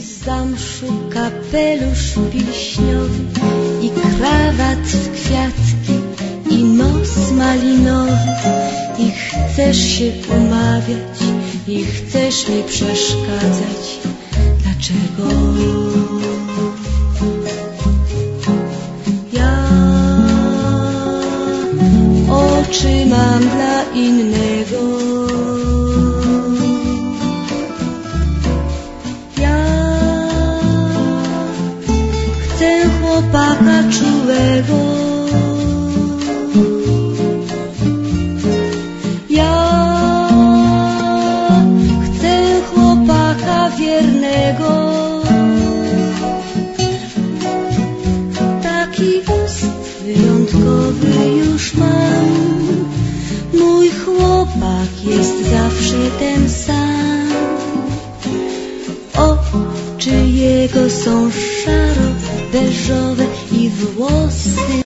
z zamszu kapelusz pilśniowy i krawat w kwiatki i nos malinowy. I chcesz się umawiać i chcesz mi przeszkadzać. Dlaczego? Ja oczy mam dla innego. Ja chcę chłopaka czułego. Wiernego. Taki gust wyjątkowy już mam. Mój chłopak jest zawsze ten sam. Oczy jego są szaro-beżowe i włosy